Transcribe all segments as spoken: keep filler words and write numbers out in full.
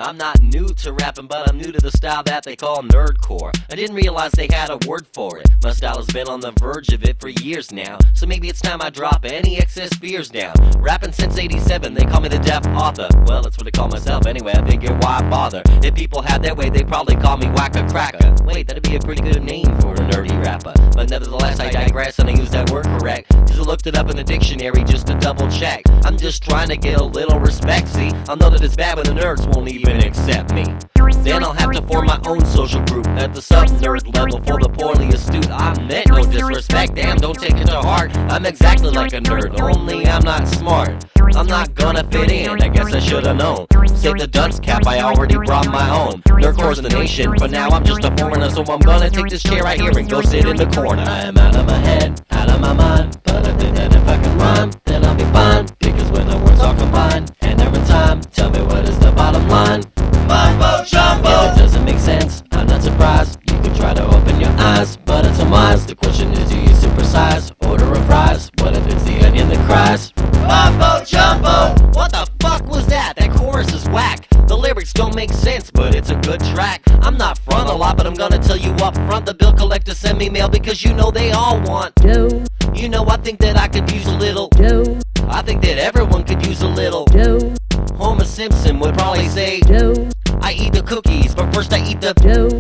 I'm not new to rapping, but I'm new to the style that they call nerdcore. I didn't realize they had a word for it. My style has been on the verge of it for years now, so maybe it's time I drop any excess fears down. Rapping since eighty-seven, they call me the deaf author. Well, that's what I call myself anyway, I figure why bother? If people had their way, they'd probably call me Wacka Cracker. Wait, that'd be a pretty good name for a nerdy rapper. But nevertheless, I digress and I use that word correct, cause I looked it up in the dictionary just to double check. I'm just trying to get a little respect, see? I'll know that it's bad when the nerds won't even accept me. Then I'll have to form my own social group at the sub-nerd level for the poorly astute. I meant no disrespect, damn, don't take it to heart. I'm exactly like a nerd, only I'm not smart. I'm not gonna fit in, I guess I should've known. Save the dunce cap, I already brought my own. Nerdcore's in the nation, but now I'm just a foreigner, so I'm gonna take this chair right here and go sit in the corner. I am out of my head, out of my mind, but I think that if I can rhyme, then I'll be fine. Because when the words all combine, and every time, tell me what is the bottom line. Mumbo jumbo! If it doesn't make sense, I'm not surprised. You can try to open your eyes, but it's unwise. The question is, do you supersize? Order of fries? What if it's the onion that cries? Mumbo jumbo! What the fuck was that? That chorus is whack. The lyrics don't make sense, but it's a good track. I'm not front a lot, but I'm gonna tell you up front. The bill collector send me mail because you know they all want dough. You know, I think that I could use a little dough. I think that everyone could use a little dough. Homer Simpson would probably say dough. I eat the cookies, but first I eat the dough.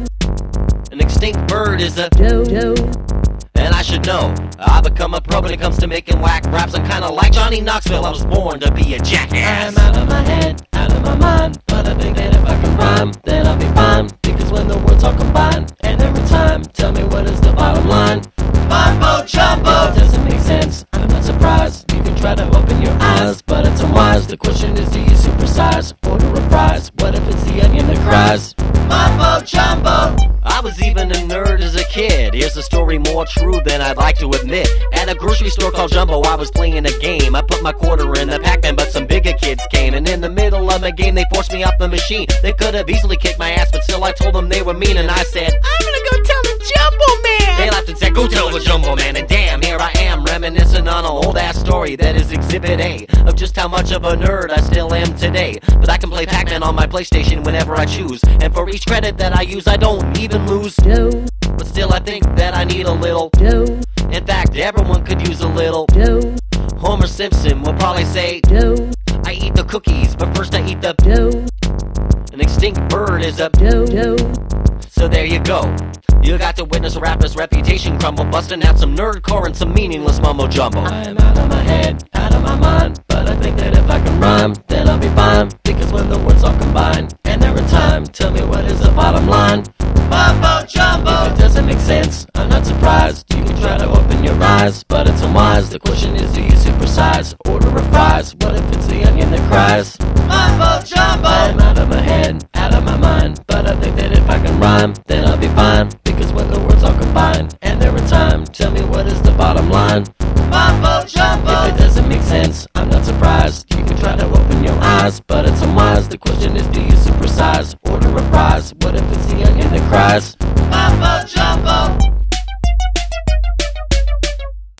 An extinct bird is a dough dough. And I should know, I become a pro when it comes to making whack raps. I'm kinda like Johnny Knoxville, I was born to be a jackass. I'm out of my head, out of my mind, but I think that if I can rhyme, then I'll be fine. Because when the words all combine, and every time, tell me what is the bottom line. Mumbo jumbo! If it doesn't make sense, I'm not surprised. You can try to open your eyes, but it's unwise. The question is, do you supersize? Order of fries? What if it's the onion that cries? Mumbo jumbo! I was even a nerd as a kid. Here's a story more true than I'd like to admit. At a grocery store called Jumbo, I was playing a game. I put my quarter in the Pac-Man, but some bigger kids came. And in the middle of the game, they forced me off the machine. They could have easily kicked my ass, but still I told them they were mean. And I said, I'm gonna go tell the Jumbo Man. They laughed and said, go tell the Jumbo Man. And damn, here I am, reminiscing on an old-ass story that is Exhibit A of just how much of a nerd I still am today. But I can play Pac-Man on my PlayStation whenever I choose. And for each credit that I use, I don't even lose dough. But still I think that I need a little dough. In fact, everyone could use a little dough. Homer Simpson would probably say dough. I eat the cookies, but first I eat the dough. An extinct bird is a dough dough. So there you go. You got to witness a rapper's reputation crumble, busting out some nerdcore and some meaningless mumbo jumbo. I am out of my head, out of my mind, but I think that if I can rhyme, then I'll be fine. Because when the words all combine, and every time, tell me what is the bottom line. Mumbo jumbo! If it doesn't make sense, I'm not surprised. You can try to open your eyes, but it's unwise. The question is, do you supersize? Order of fries? What if it's the onion that cries? Mumbo jumbo! I'm out of my head, out of my mind, but I think that if I can rhyme, then I'll be fine. Because when the words all combine, and every time, tell me what is the bottom line. Mumbo jumbo! If it doesn't make sense, I'm not surprised. You can try to open your eyes, but it's unwise. The question is, do you supersize? Order of fries? What if it's the onion that cries? Mumbo jumbo!